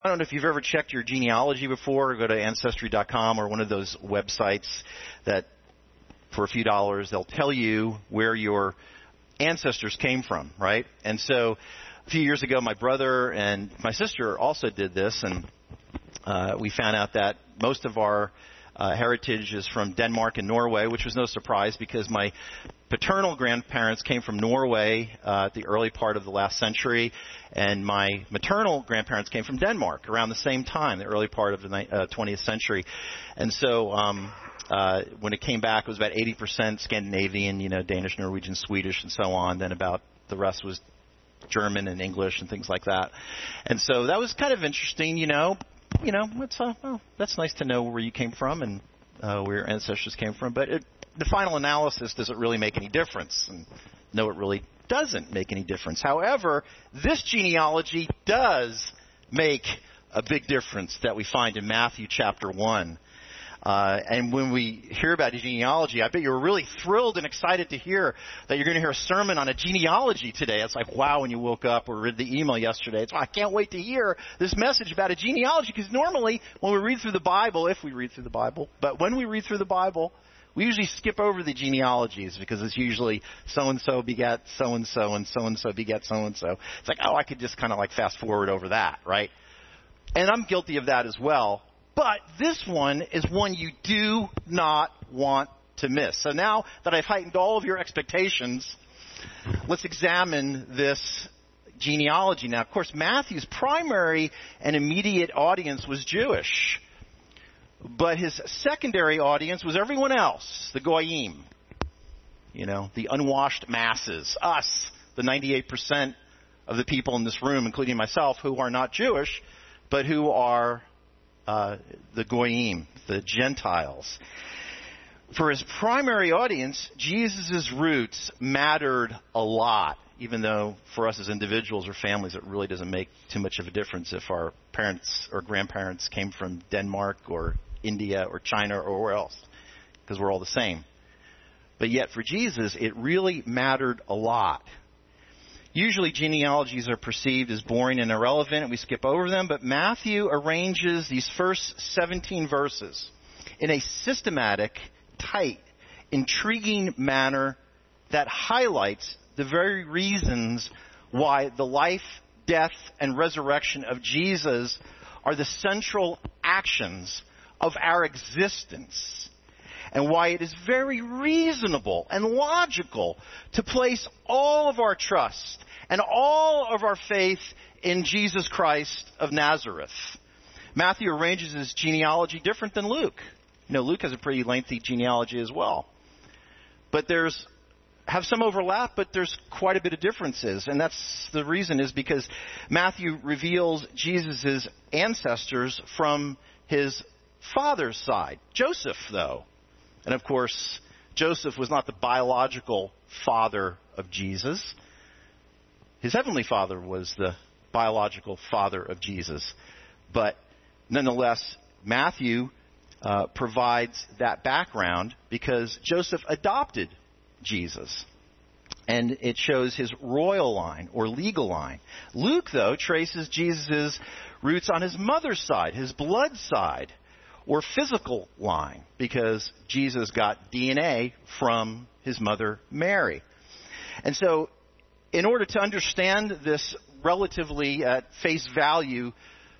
I don't know if you've ever checked your genealogy before. Go to Ancestry.com or one of those websites that for a few dollars they'll tell you where your ancestors came from, right? And so a few years ago my brother and my sister also did this, and we found out that most of our heritage is from Denmark and Norway, which was no surprise because my paternal grandparents came from Norway at the early part of the last century, and my maternal grandparents came from Denmark around the same time, the early part of the 20th century. And so when it came back, it was about 80% Scandinavian, Danish, Norwegian, Swedish, and so on. Then about the rest was German and English and things like that. And so that was kind of interesting, that's nice to know where you came from and where your ancestors came from. But the final analysis, does it really make any difference? And no, it really doesn't make any difference. However, this genealogy does make a big difference that we find in Matthew chapter 1. And when we hear about genealogy, I bet you're really thrilled and excited to hear that you're going to hear a sermon on a genealogy today. It's like, wow, when you woke up or read the email yesterday. It's, I can't wait to hear this message about a genealogy, because normally when we read through the Bible, when we read through the Bible, we usually skip over the genealogies because it's usually so-and-so begat so-and-so and so-and-so begat so-and-so. It's like, I could just kind of like fast forward over that, right? And I'm guilty of that as well. But this one is one you do not want to miss. So now that I've heightened all of your expectations, let's examine this genealogy. Now, of course, Matthew's primary and immediate audience was Jewish. But his secondary audience was everyone else, the Goyim, the unwashed masses, us, the 98% of the people in this room, including myself, who are not Jewish, but who are the Goyim, the Gentiles. For his primary audience, Jesus' roots mattered a lot, even though for us as individuals or families it really doesn't make too much of a difference if our parents or grandparents came from Denmark or India or China or where else, because we're all the same. But yet for Jesus, it really mattered a lot. Usually genealogies are perceived as boring and irrelevant, and we skip over them, but Matthew arranges these first 17 verses in a systematic, tight, intriguing manner that highlights the very reasons why the life, death, and resurrection of Jesus are the central actions of our existence, and why it is very reasonable and logical to place all of our trust and all of our faith in Jesus Christ of Nazareth. Matthew arranges his genealogy different than Luke. Luke has a pretty lengthy genealogy as well. But have some overlap, but there's quite a bit of differences. And that's the reason is because Matthew reveals Jesus' ancestors from his father's side. Joseph, though. And of course, Joseph was not the biological father of Jesus. His heavenly father was the biological father of Jesus. But nonetheless, Matthew provides that background because Joseph adopted Jesus. And it shows his royal line or legal line. Luke, though, traces Jesus' roots on his mother's side, his blood side, or physical line, because Jesus got DNA from his mother Mary. And so in order to understand this relatively at face value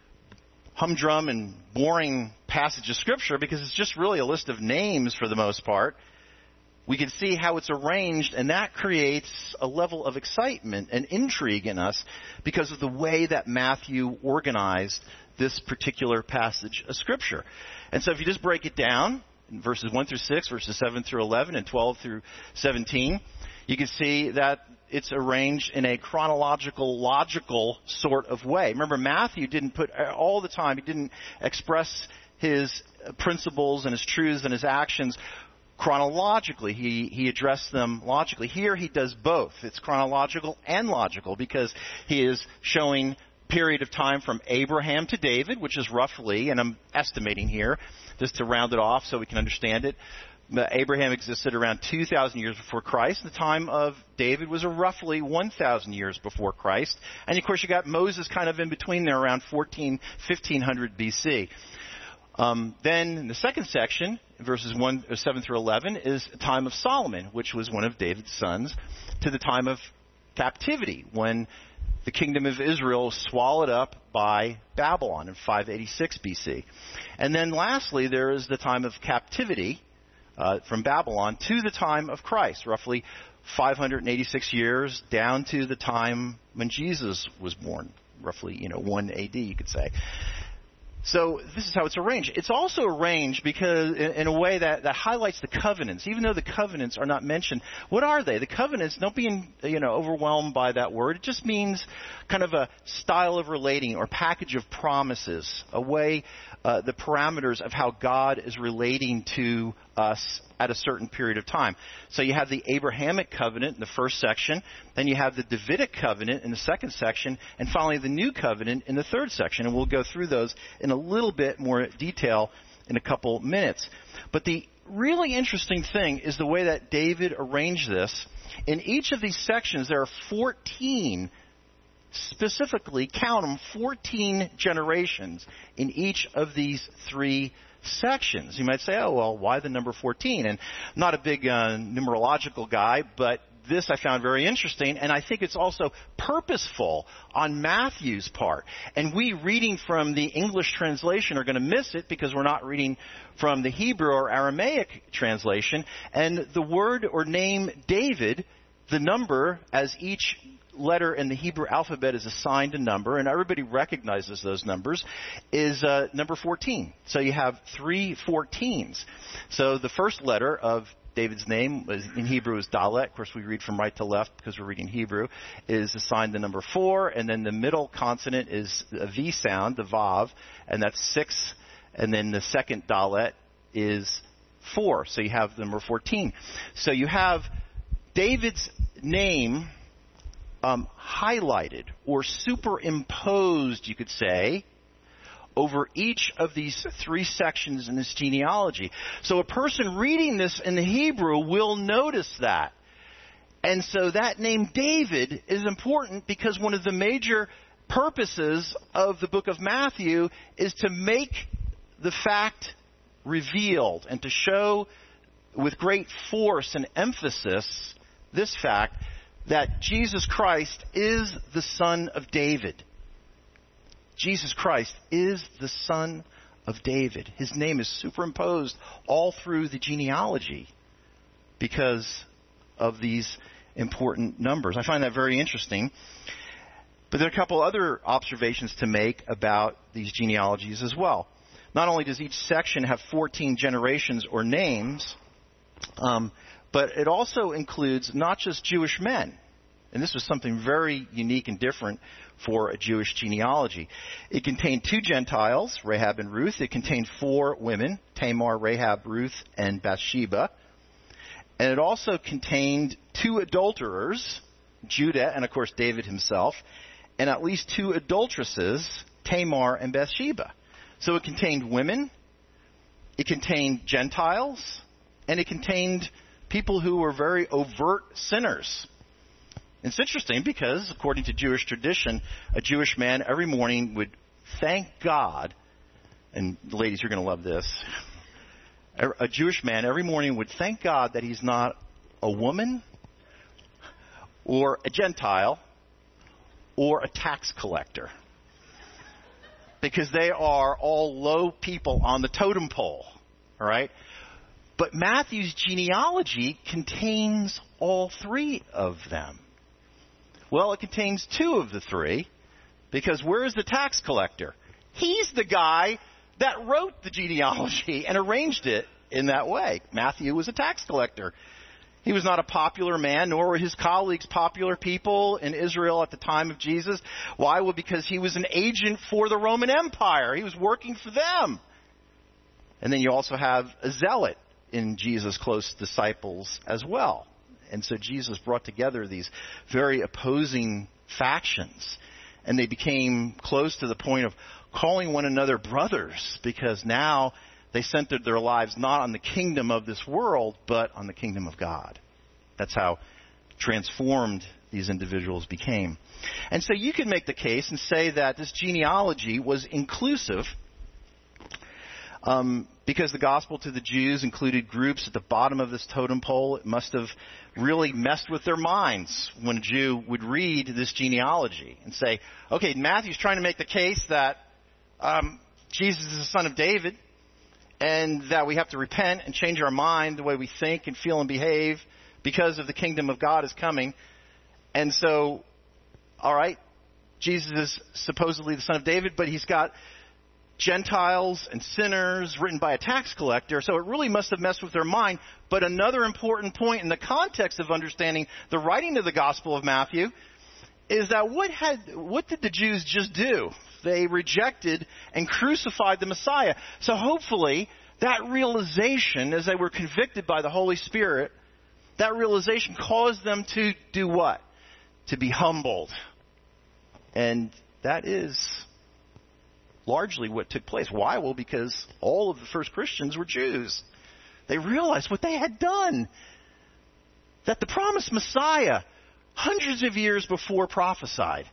humdrum and boring passage of Scripture, because it's just really a list of names for the most part, we can see how it's arranged, and that creates a level of excitement and intrigue in us because of the way that Matthew organized this particular passage of Scripture. And so if you just break it down, in verses 1 through 6, verses 7 through 11, and 12 through 17, you can see that it's arranged in a chronological, logical sort of way. Remember, Matthew didn't put all the time, he didn't express his principles and his truths and his actions chronologically. He addressed them logically. Here he does both. It's chronological and logical because he is showing period of time from Abraham to David, which is roughly, and I'm estimating here, just to round it off so we can understand it, Abraham existed around 2,000 years before Christ. The time of David was roughly 1,000 years before Christ. And, of course, you got Moses kind of in between there around 1500 BC. Then in the second section, verses 7 through 11, is the time of Solomon, which was one of David's sons, to the time of captivity, when the kingdom of Israel was swallowed up by Babylon in 586 BC. And then lastly, there is the time of captivity from Babylon to the time of Christ, roughly 586 years down to the time when Jesus was born, roughly 1 AD, you could say. So this is how it's arranged. It's also arranged because in a way that highlights the covenants. Even though the covenants are not mentioned, what are they? The covenants, don't be overwhelmed by that word. It just means kind of a style of relating or package of promises, a way, the parameters of how God is relating to us at a certain period of time. So you have the Abrahamic covenant in the first section, then you have the Davidic covenant in the second section, and finally the New Covenant in the third section. And we'll go through those in a little bit more detail in a couple minutes. But the really interesting thing is the way that David arranged this. In each of these sections, there are 14, specifically, count them, 14 generations in each of these three sections. You might say, oh, well, why the number 14? And I'm not a big numerological guy, but this I found very interesting, and I think it's also purposeful on Matthew's part. And we reading from the English translation are going to miss it because we're not reading from the Hebrew or Aramaic translation. And the word or name David, the number as each letter in the Hebrew alphabet is assigned a number, and everybody recognizes those numbers, is number 14. So you have 3 14s. So the first letter of David's name in Hebrew is Dalet. Of course, we read from right to left because we're reading Hebrew, is assigned the number 4, and then the middle consonant is a V sound, the Vav, and that's 6, and then the second Dalet is 4. So you have the number 14. So you have David's name highlighted or superimposed, you could say, over each of these 3 sections in this genealogy. So a person reading this in the Hebrew will notice that. And so that name David is important because one of the major purposes of the book of Matthew is to make the fact revealed and to show with great force and emphasis this fact that Jesus Christ is the Son of David. Jesus Christ is the Son of David. His name is superimposed all through the genealogy because of these important numbers. I find that very interesting. But there are a couple other observations to make about these genealogies as well. Not only does each section have 14 generations or names, but it also includes not just Jewish men. And this was something very unique and different for a Jewish genealogy. It contained 2 Gentiles, Rahab and Ruth. It contained 4 women, Tamar, Rahab, Ruth, and Bathsheba. And it also contained 2 adulterers, Judah and, of course, David himself, and at least 2 adulteresses, Tamar and Bathsheba. So it contained women, it contained Gentiles, and it contained people who were very overt sinners. It's interesting because, according to Jewish tradition, a Jewish man every morning would thank God, and ladies, you're going to love this. A Jewish man every morning would thank God that he's not a woman or a Gentile or a tax collector, because they are all low people on the totem pole, all right? But Matthew's genealogy contains all 3 of them. Well, it contains 2 of the 3, because where is the tax collector? He's the guy that wrote the genealogy and arranged it in that way. Matthew was a tax collector. He was not a popular man, nor were his colleagues popular people in Israel at the time of Jesus. Why? Well, because he was an agent for the Roman Empire. He was working for them. And then you also have a zealot in Jesus' close disciples as well. And so Jesus brought together these very opposing factions, and they became close to the point of calling one another brothers, because now they centered their lives not on the kingdom of this world, but on the kingdom of God. That's how transformed these individuals became. And so you can make the case and say that this genealogy was inclusive because the gospel to the Jews included groups at the bottom of this totem pole. It must have really messed with their minds when a Jew would read this genealogy and say, okay, Matthew's trying to make the case that Jesus is the son of David and that we have to repent and change our mind, the way we think and feel and behave, because of the kingdom of God is coming. And so, all right, Jesus is supposedly the son of David, but he's got Gentiles and sinners written by a tax collector. So it really must have messed with their mind. But another important point in the context of understanding the writing of the Gospel of Matthew is that what did the Jews just do? They rejected and crucified the Messiah. So hopefully that realization, as they were convicted by the Holy Spirit, that realization caused them to do what? To be humbled. And that is largely what took place. Why? Well, because all of the first Christians were Jews. They realized what they had done. That the promised Messiah, hundreds of years before prophesied,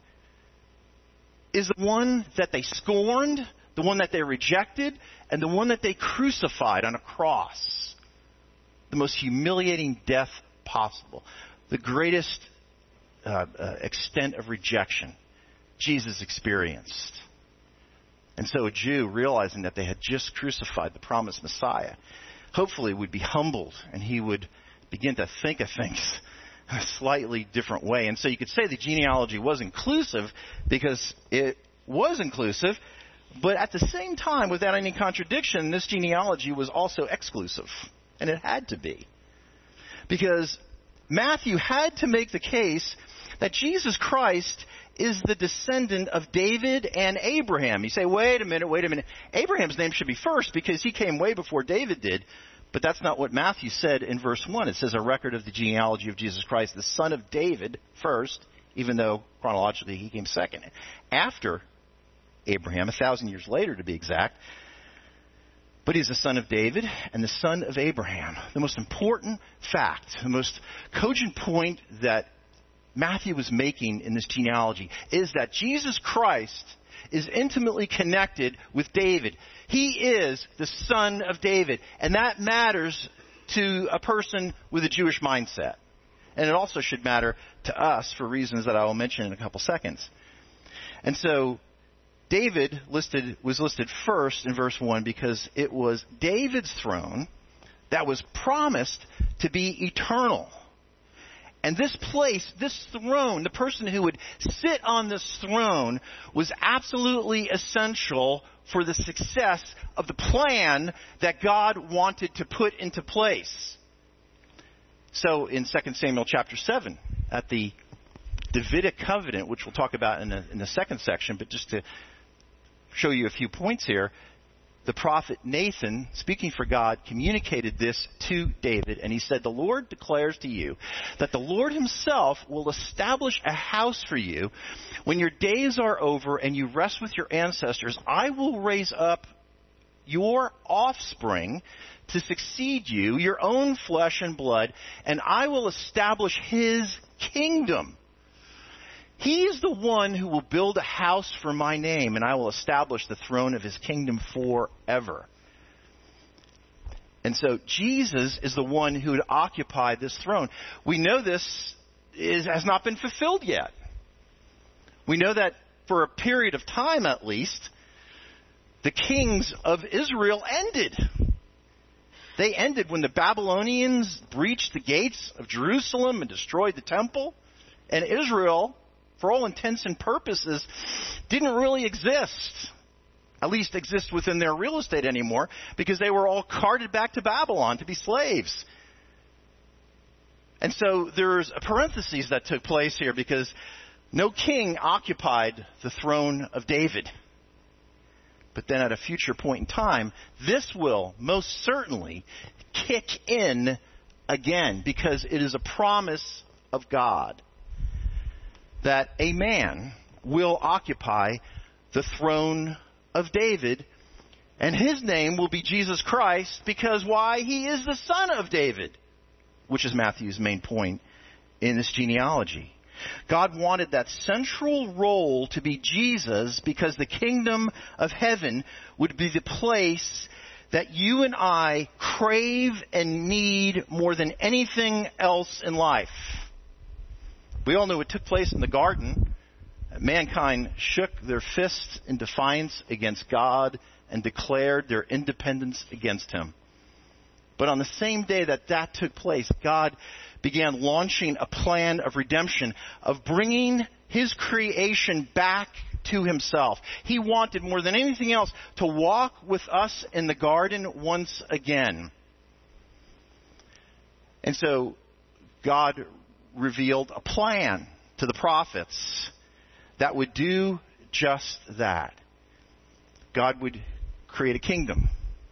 is the one that they scorned, the one that they rejected, and the one that they crucified on a cross. The most humiliating death possible. The greatest extent of rejection Jesus experienced. And so a Jew, realizing that they had just crucified the promised Messiah, hopefully would be humbled and he would begin to think of things in a slightly different way. And so you could say the genealogy was inclusive because it was inclusive, but at the same time, without any contradiction, this genealogy was also exclusive. And it had to be. Because Matthew had to make the case that Jesus Christ is the descendant of David and Abraham. You say, wait a minute. Abraham's name should be first because he came way before David did. But that's not what Matthew said in verse 1. It says a record of the genealogy of Jesus Christ, the son of David, first, even though chronologically he came second. After Abraham, 1,000 years later to be exact. But he's the son of David and the son of Abraham. The most important fact, the most cogent point that Matthew was making in this genealogy is that Jesus Christ is intimately connected with David. He is the son of David. And that matters to a person with a Jewish mindset. And it also should matter to us for reasons that I will mention in a couple seconds. And so David was listed first in verse 1 because it was David's throne that was promised to be eternal. And this place, this throne, the person who would sit on this throne was absolutely essential for the success of the plan that God wanted to put into place. So in 2 Samuel chapter 7, at the Davidic covenant, which we'll talk about in the second section, but just to show you a few points here, the prophet Nathan, speaking for God, communicated this to David, and he said, the Lord declares to you that the Lord himself will establish a house for you. When your days are over and you rest with your ancestors, I will raise up your offspring to succeed you, your own flesh and blood, and I will establish his kingdom. He is the one who will build a house for my name, and I will establish the throne of his kingdom forever. And so Jesus is the one who would occupy this throne. We know this has not been fulfilled yet. We know that for a period of time at least, the kings of Israel ended. They ended when the Babylonians breached the gates of Jerusalem and destroyed the temple, and Israel, for all intents and purposes, didn't really exist. At least exist within their real estate anymore, because they were all carted back to Babylon to be slaves. And so there's a parenthesis that took place here, because no king occupied the throne of David. But then at a future point in time, this will most certainly kick in again, because it is a promise of God that a man will occupy the throne of David And his name will be Jesus Christ because why? He is the son of David, which is Matthew's main point in this genealogy. God wanted that central role to be Jesus because the kingdom of heaven would be the place that you and I crave and need more than anything else in life. We all know what took place in the garden. Mankind shook their fists in defiance against God and declared their independence against him. But on the same day that took place, God began launching a plan of redemption, of bringing his creation back to himself. He wanted more than anything else to walk with us in the garden once again. And so God revealed a plan to the prophets that would do just that. God would create a kingdom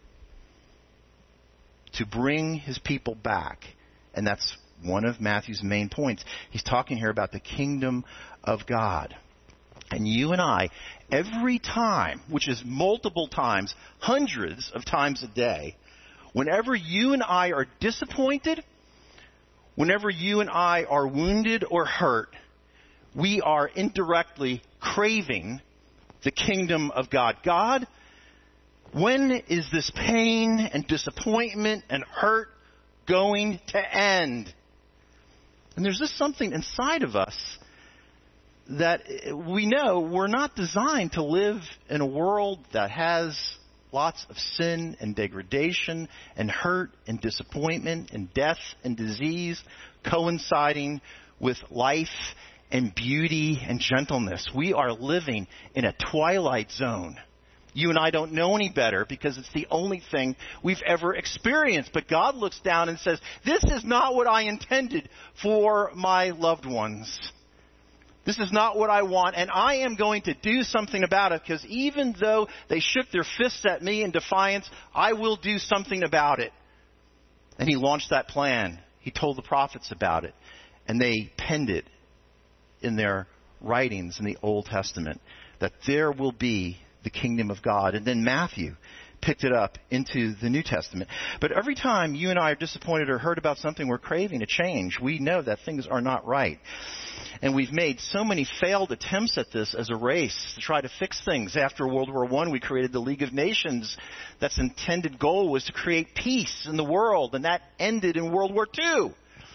to bring his people back. And that's one of Matthew's main points. He's talking here about the kingdom of God. And you and I, every time, which is multiple times, hundreds of times a day, whenever you and I are disappointed, whenever you and I are wounded or hurt, we are indirectly craving the kingdom of God. God, when is this pain and disappointment and hurt going to end? And there's just something inside of us that we know we're not designed to live in a world that has lots of sin and degradation and hurt and disappointment and death and disease coinciding with life and beauty and gentleness. We are living in a twilight zone. You and I don't know any better because it's the only thing we've ever experienced. But God looks down and says, this is not what I intended for my loved ones. This is not what I want, and I am going to do something about it because even though they shook their fists at me in defiance, I will do something about it. And he launched that plan. He told the prophets about it, and they penned it in their writings in the Old Testament, that there will be the kingdom of God. And then Matthew picked it up into the New Testament. But every time you and I are disappointed or hurt about something, we're craving a change. We know that things are not right. And we've made so many failed attempts at this as a race to try to fix things. After World War I, we created the League of Nations. That's intended goal was to create peace in the world, and that ended in World War II.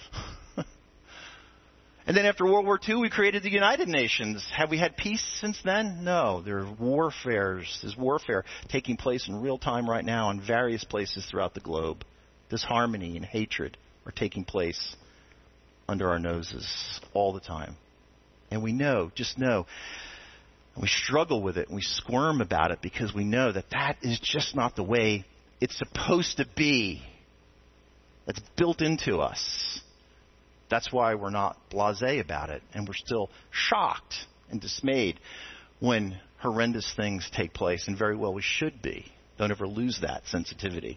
And then after World War II, we created the United Nations. Have we had peace since then? No. There's warfare taking place in real time right now in various places throughout the globe. Disharmony and hatred are taking place under our noses all the time. And we know, just know, and we struggle with it and we squirm about it because we know that that is just not the way it's supposed to be. That's built into us. That's why we're not blasé about it, and we're still shocked and dismayed when horrendous things take place, and very well we should be. Don't ever lose that sensitivity.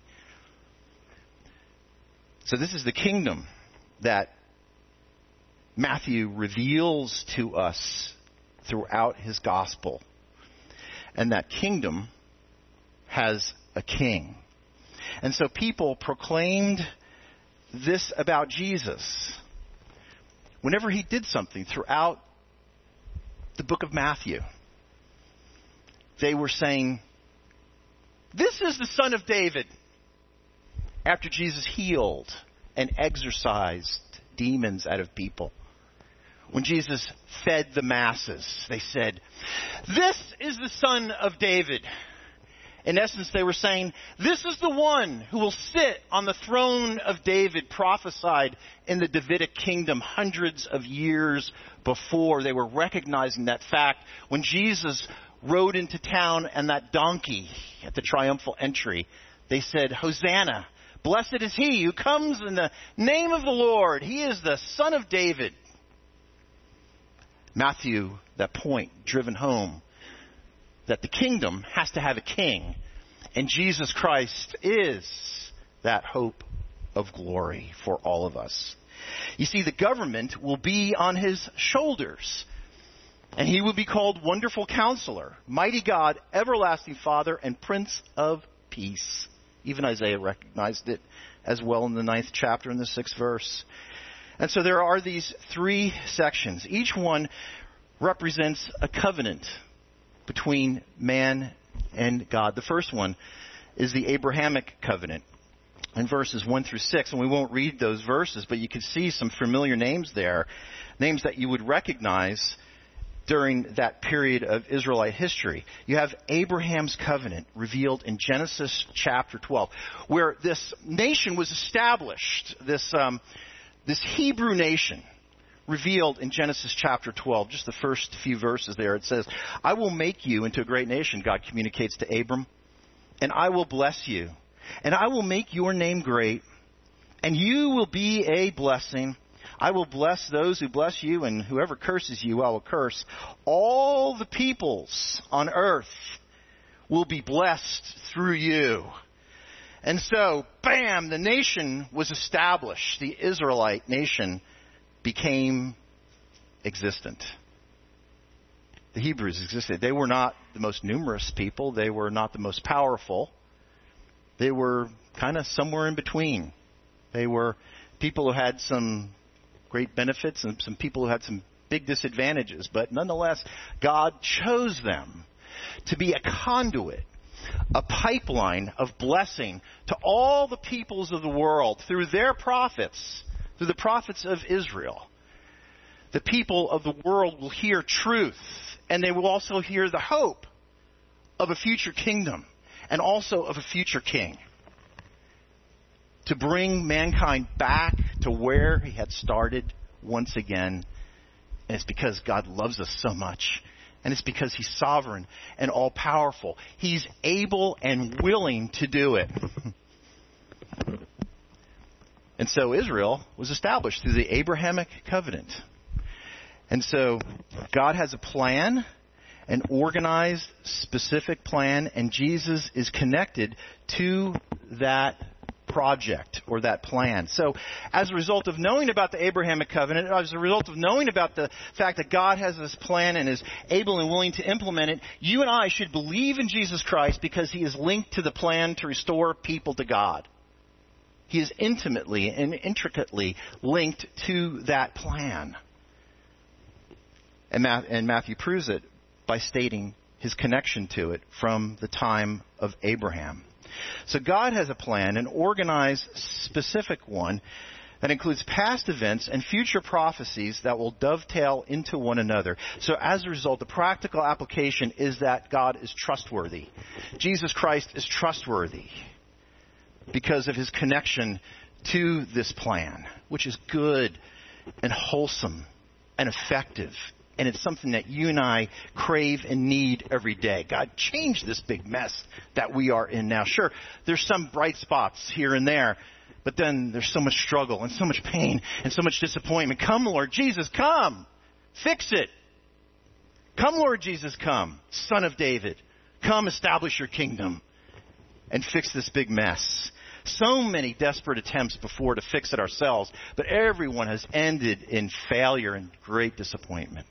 So this is the kingdom that Matthew reveals to us throughout his gospel. And that kingdom has a king. And so people proclaimed this about Jesus whenever he did something throughout the book of Matthew. They were saying, this is the Son of David. After Jesus healed and exorcised demons out of people. When Jesus fed the masses, they said, this is the Son of David. In essence, they were saying, this is the one who will sit on the throne of David, prophesied in the Davidic kingdom hundreds of years before. They were recognizing that fact when Jesus rode into town and that donkey at the triumphal entry. They said, Hosanna, blessed is he who comes in the name of the Lord. He is the Son of David. Matthew, that point driven home, that the kingdom has to have a king. And Jesus Christ is that hope of glory for all of us. You see, the government will be on his shoulders. And he will be called Wonderful Counselor, Mighty God, Everlasting Father, and Prince of Peace. Even Isaiah recognized it as well in the 9th chapter in the 6th verse. And so there are these 3 sections. Each one represents a covenant between man and God. The first one is the Abrahamic covenant in verses 1 through 6. And we won't read those verses, but you can see some familiar names there, names that you would recognize during that period of Israelite history. You have Abraham's covenant revealed in Genesis chapter 12, where this nation was established, this Hebrew nation revealed in Genesis chapter 12, just the first few verses there. It says, I will make you into a great nation, God communicates to Abram, and I will bless you, and I will make your name great, and you will be a blessing. I will bless those who bless you, and whoever curses you, I will curse. All the peoples on earth will be blessed through you. And so, bam, the nation was established. The Israelite nation became existent. The Hebrews existed. They were not the most numerous people. They were not the most powerful. They were kind of somewhere in between. They were people who had some great benefits and some people who had some big disadvantages. But nonetheless, God chose them to be a conduit, a pipeline of blessing to all the peoples of the world through their prophets, through the prophets of Israel. The people of the world will hear truth, and they will also hear the hope of a future kingdom and also of a future king, to bring mankind back to where he had started once again. And it's because God loves us so much. And it's because he's sovereign and all-powerful. He's able and willing to do it. And so Israel was established through the Abrahamic covenant. And so God has a plan, an organized, specific plan, and Jesus is connected to that project or that plan. So as a result of knowing about the Abrahamic covenant, as a result of knowing about the fact that God has this plan and is able and willing to implement it, you and I should believe in Jesus Christ because he is linked to the plan to restore people to God. He is intimately and intricately linked to that plan. And Matthew proves it by stating his connection to it from the time of Abraham. So God has a plan, an organized, specific one that includes past events and future prophecies that will dovetail into one another. So as a result, the practical application is that God is trustworthy. Jesus Christ is trustworthy because of his connection to this plan, which is good and wholesome and effective. And it's something that you and I crave and need every day. God, change this big mess that we are in now. Sure, there's some bright spots here and there, but then there's so much struggle and so much pain and so much disappointment. Come, Lord Jesus, come. Fix it. Come, Lord Jesus, come. Son of David, come establish your kingdom and fix this big mess. So many desperate attempts before to fix it ourselves, but everyone has ended in failure and great disappointment.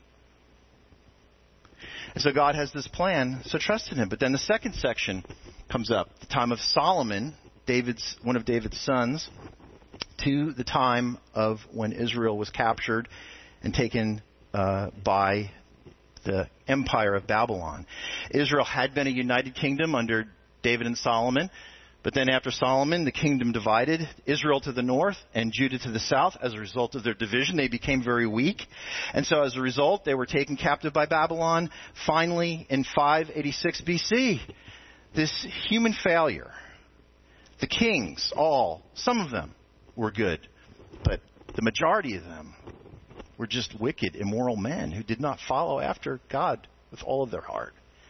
And so God has this plan, so trust in him. But then the second section comes up, the time of Solomon, one of David's sons, to the time of when Israel was captured and taken by the empire of Babylon. Israel had been a united kingdom under David and Solomon. But then after Solomon, the kingdom divided, Israel to the north and Judah to the south. As a result of their division, they became very weak. And so as a result, they were taken captive by Babylon. Finally, in 586 BC, this human failure, the kings, some of them were good, but the majority of them were just wicked, immoral men who did not follow after God with all of their heart.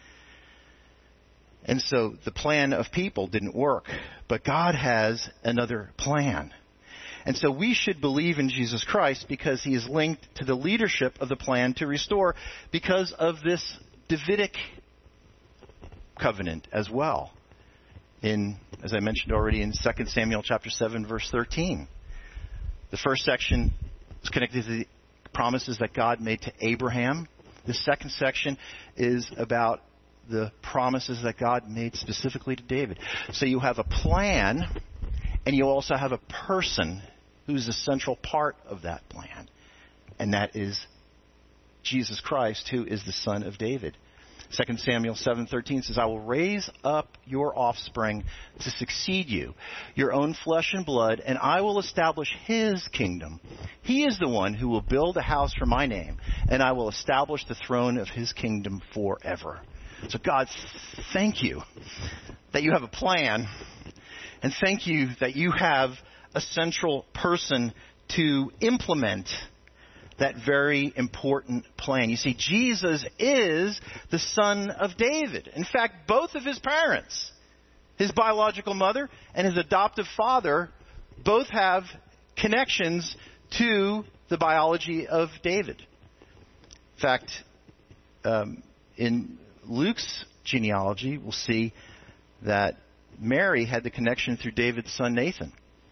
And so the plan of people didn't work. But God has another plan. And so we should believe in Jesus Christ because he is linked to the leadership of the plan to restore because of this Davidic covenant as well. As I mentioned already, in 2 Samuel chapter 7, verse 13. The first section is connected to the promises that God made to Abraham The second section is about the promises that God made specifically to David. So you have a plan, and you also have a person who's a central part of that plan. And that is Jesus Christ, who is the Son of David. 2 Samuel 7:13 says, I will raise up your offspring to succeed you, your own flesh and blood, and I will establish his kingdom. He is the one who will build a house for my name, and I will establish the throne of his kingdom forever. So God, thank you that you have a plan, and thank you that you have a central person to implement that very important plan. You see, Jesus is the Son of David. In fact, both of his parents, his biological mother and his adoptive father, both have connections to the biology of David. In fact, in Luke's genealogy, we'll see that Mary had the connection through David's son Nathan.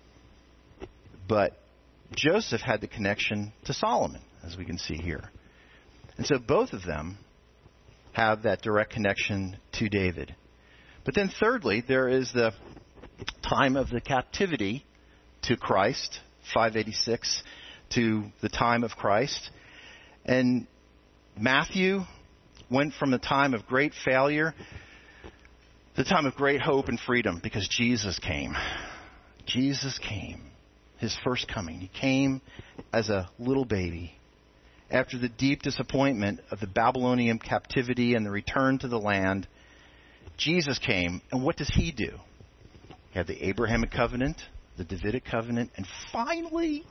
But Joseph had the connection to Solomon, as we can see here. And so both of them have that direct connection to David. But then thirdly, there is the time of the captivity to Christ, 586, to the time of Christ. And Matthew went from the time of great failure to the time of great hope and freedom because Jesus came. Jesus came. His first coming. He came as a little baby. After the deep disappointment of the Babylonian captivity and the return to the land, Jesus came. And what does he do? He had the Abrahamic covenant, the Davidic covenant, and finally,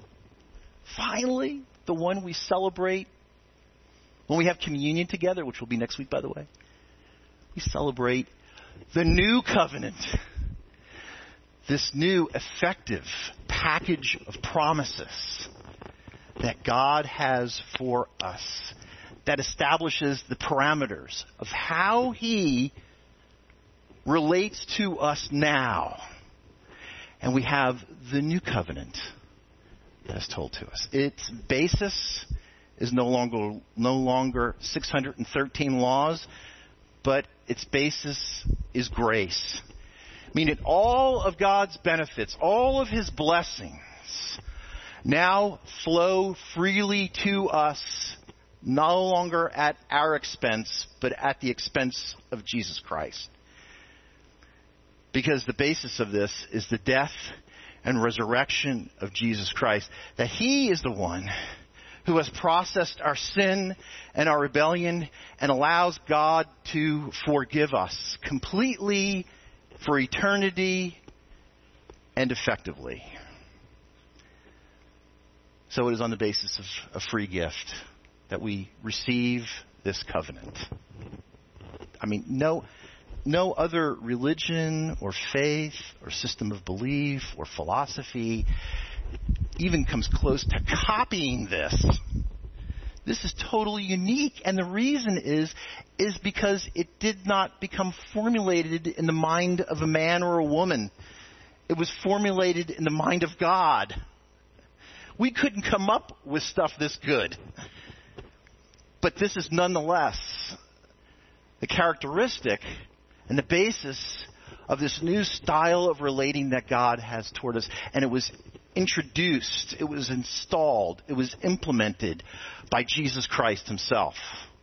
the one we celebrate when we have communion together, which will be next week, by the way. We celebrate the new covenant. This new effective package of promises that God has for us that establishes the parameters of how he relates to us now. And we have the new covenant that is told to us. Its basis is no longer 613 laws, but its basis is grace. Meaning all of God's benefits, all of his blessings now flow freely to us, no longer at our expense, but at the expense of Jesus Christ. Because the basis of this is the death and resurrection of Jesus Christ. That he is the one who has processed our sin and our rebellion and allows God to forgive us completely for eternity and effectively. So it is on the basis of a free gift that we receive this covenant. I mean, no other religion or faith or system of belief or philosophy even comes close to copying this. This is totally unique, and the reason is because it did not become formulated in the mind of a man or a woman. It was formulated in the mind of God. We couldn't come up with stuff this good. But this is nonetheless the characteristic and the basis of this new style of relating that God has toward us. And it was introduced, it was installed, it was implemented by Jesus Christ himself.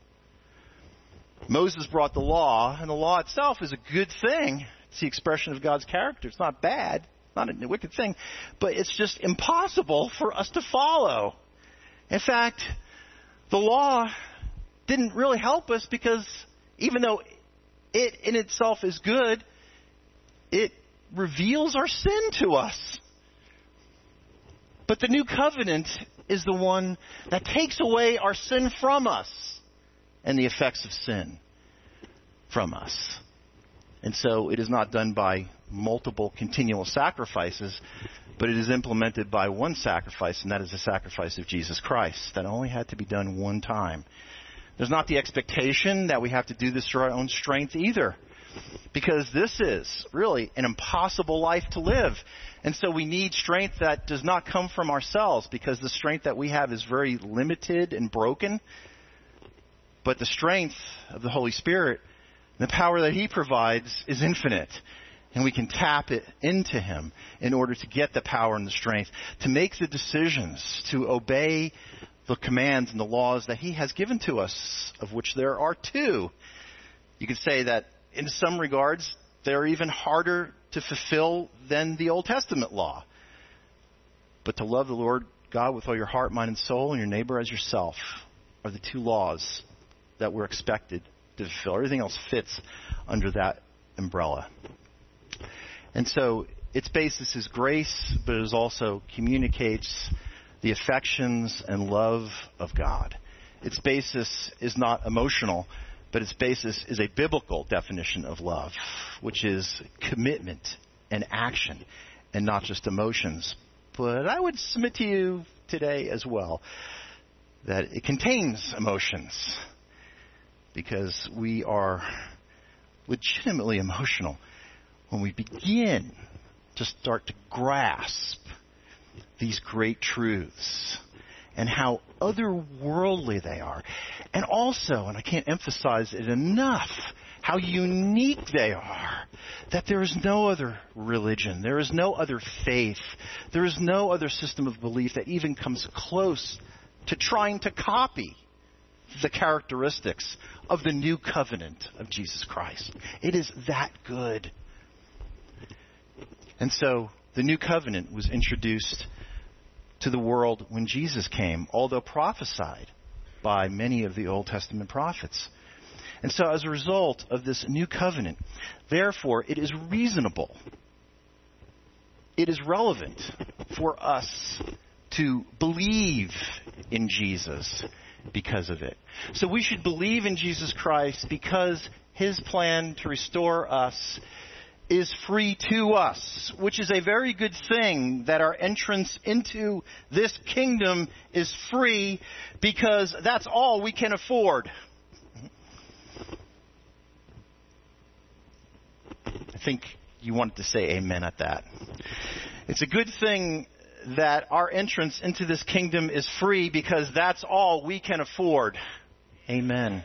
Moses brought the law, and the law itself is a good thing. It's the expression of God's character. It's not bad, not a wicked thing, but it's just impossible for us to follow. In fact, the law didn't really help us because even though it in itself is good, it reveals our sin to us. But the new covenant is the one that takes away our sin from us and the effects of sin from us. And so it is not done by multiple continual sacrifices, but it is implemented by one sacrifice, and that is the sacrifice of Jesus Christ. That only had to be done one time. There's not the expectation that we have to do this through our own strength either, because this is really an impossible life to live. And so we need strength that does not come from ourselves, because the strength that we have is very limited and broken. But the strength of the Holy Spirit, the power that He provides, is infinite. And we can tap it into Him in order to get the power and the strength to make the decisions, to obey the commands and the laws that He has given to us, of which there are two. You could say that in some regards, they're even harder to fulfill than the Old Testament law. But to love the Lord God with all your heart, mind, and soul, and your neighbor as yourself are the two laws that we're expected to fulfill. Everything else fits under that umbrella. And so its basis is grace, but it also communicates the affections and love of God. Its basis is not emotional, but its basis is a biblical definition of love, which is commitment and action and not just emotions. But I would submit to you today as well that it contains emotions, because we are legitimately emotional when we begin to start to grasp these great truths and how otherworldly they are. And also, and I can't emphasize it enough, how unique they are. That there is no other religion, there is no other faith, there is no other system of belief that even comes close to trying to copy the characteristics of the new covenant of Jesus Christ. It is that good. And so the new covenant was introduced to the world when Jesus came, although prophesied by many of the Old Testament prophets. And so as a result of this new covenant, therefore, it is reasonable, it is relevant for us to believe in Jesus because of it. So we should believe in Jesus Christ because His plan to restore us is free to us, which is a very good thing, that our entrance into this kingdom is free, because that's all we can afford. I think you wanted to say amen at that. It's a good thing that our entrance into this kingdom is free, because that's all we can afford. Amen.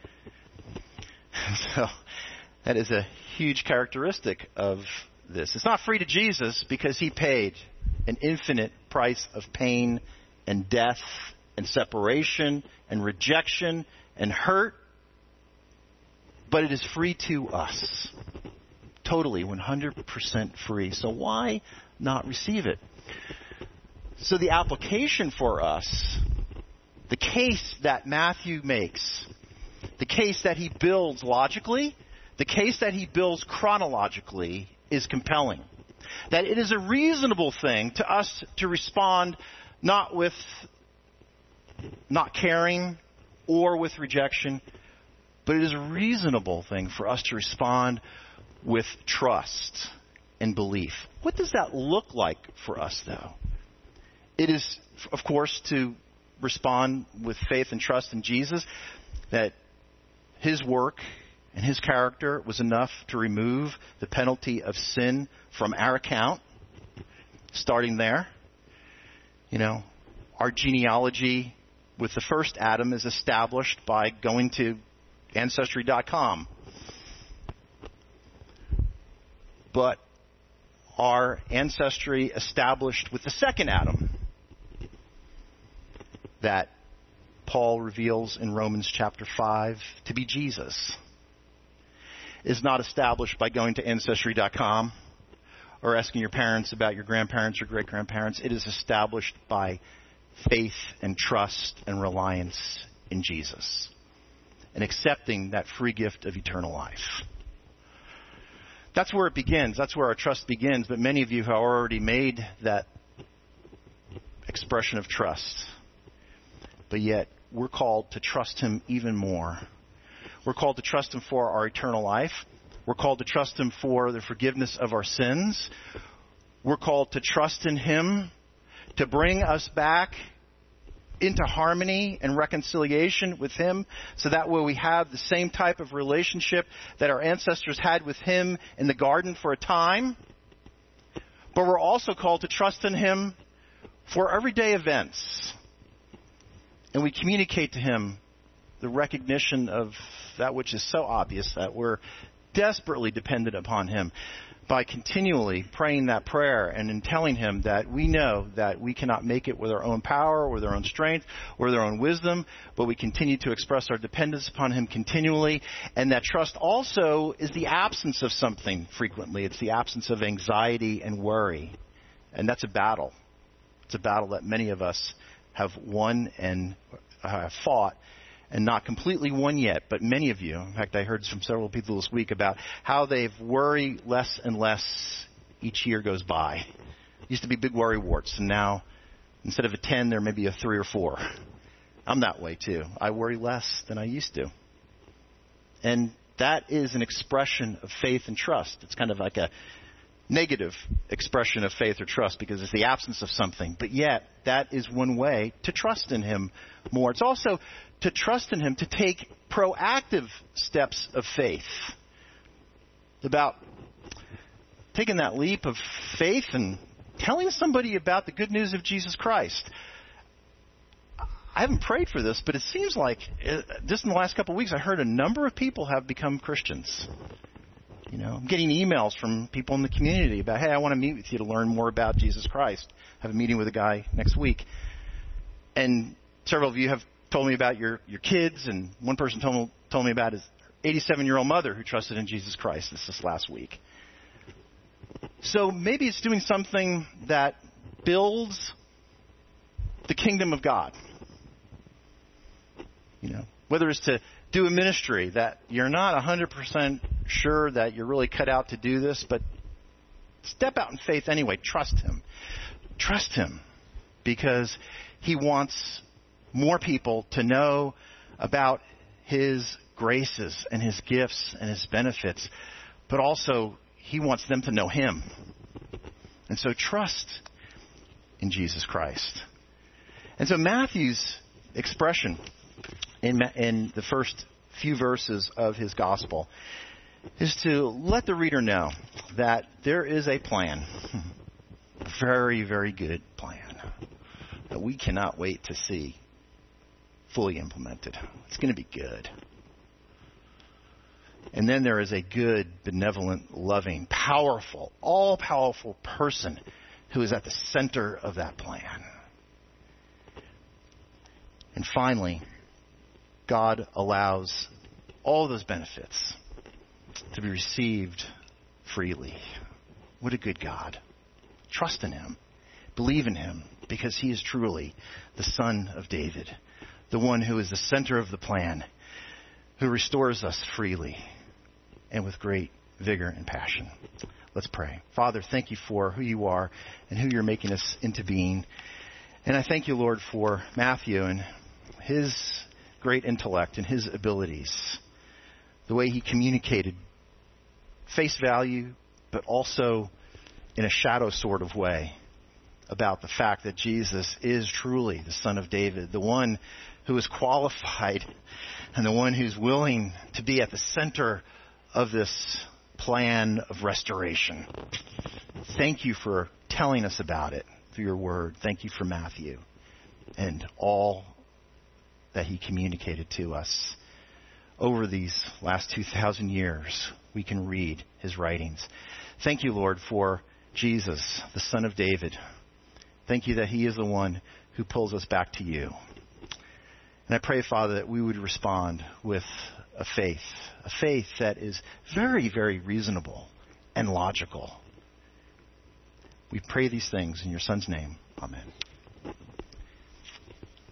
So that is a huge characteristic of this. It's not free to Jesus because He paid an infinite price of pain and death and separation and rejection and hurt. But it is free to us. Totally, 100% free. So why not receive it? So the application for us, the case that Matthew makes, the case that he builds logically, the case that he builds chronologically, is compelling. That it is a reasonable thing to us to respond not with not caring or with rejection, but it is a reasonable thing for us to respond with trust and belief. What does that look like for us, though? It is, of course, to respond with faith and trust in Jesus, that His work and His character was enough to remove the penalty of sin from our account, starting there. You know, our genealogy with the first Adam is established by going to Ancestry.com. But our ancestry established with the second Adam that Paul reveals in Romans chapter 5 to be Jesus is not established by going to Ancestry.com or asking your parents about your grandparents or great-grandparents. It is established by faith and trust and reliance in Jesus and accepting that free gift of eternal life. That's where it begins. That's where our trust begins. But many of you have already made that expression of trust. But yet, we're called to trust Him even more. We're called to trust Him for our eternal life. We're called to trust Him for the forgiveness of our sins. We're called to trust in Him to bring us back into harmony and reconciliation with Him, so that way we have the same type of relationship that our ancestors had with Him in the garden for a time. But we're also called to trust in Him for everyday events. And we communicate to Him the recognition of that which is so obvious, that we're desperately dependent upon him, by continually praying that prayer and in telling him that we know that we cannot make it with our own power, with our own strength, or with our own wisdom, but we continue to express our dependence upon him continually. And that trust also is the absence of something frequently. It's the absence of anxiety and worry. And that's a battle. It's a battle that many of us have won and fought, and not completely won yet, but many of you. In fact, I heard from several people this week about how they've worried less and less each year goes by. Used to be big worry warts, and now instead of a 10, there may be a 3 or 4. I'm that way too. I worry less than I used to. And that is an expression of faith and trust. It's kind of like a negative expression of faith or trust because it's the absence of something. But yet, that is one way to trust in him more. It's also to trust in him to take proactive steps of faith. It's about taking that leap of faith and telling somebody about the good news of Jesus Christ. I haven't prayed for this, but it seems like just in the last couple of weeks, I heard a number of people have become Christians. You know, I'm getting emails from people in the community about, hey, I want to meet with you to learn more about Jesus Christ. I have a meeting with a guy next week. And several of you have told me about your kids, and one person told me about his 87-year-old mother who trusted in Jesus Christ this last week. So maybe it's doing something that builds the kingdom of God. You know, whether it's to do a ministry that you're not 100% sure that you're really cut out to do this, but step out in faith anyway. Trust him. Trust him because he wants more people to know about his graces and his gifts and his benefits, but also he wants them to know him. And so trust in Jesus Christ. And so Matthew's expression in the first few verses of his gospel is to let the reader know that there is a plan, a very, very good plan, that we cannot wait to see fully implemented. It's going to be good. And then there is a good, benevolent, loving, powerful, all-powerful person who is at the center of that plan. And finally, God allows all those benefits to be received freely. What a good God. Trust in him. Believe in him, because he is truly the Son of David, the one who is the center of the plan, who restores us freely and with great vigor and passion. Let's pray. Father, thank you for who you are and who you're making us into being. And I thank you, Lord, for Matthew and his great intellect and his abilities, the way he communicated face value, but also in a shadow sort of way about the fact that Jesus is truly the Son of David, the one who is qualified and the one who's willing to be at the center of this plan of restoration. Thank you for telling us about it through your word. Thank you for Matthew and all that he communicated to us. Over these last 2,000 years, we can read his writings. Thank you, Lord, for Jesus, the Son of David. Thank you that he is the one who pulls us back to you. And I pray, Father, that we would respond with a faith that is very, very reasonable and logical. We pray these things in your Son's name. Amen.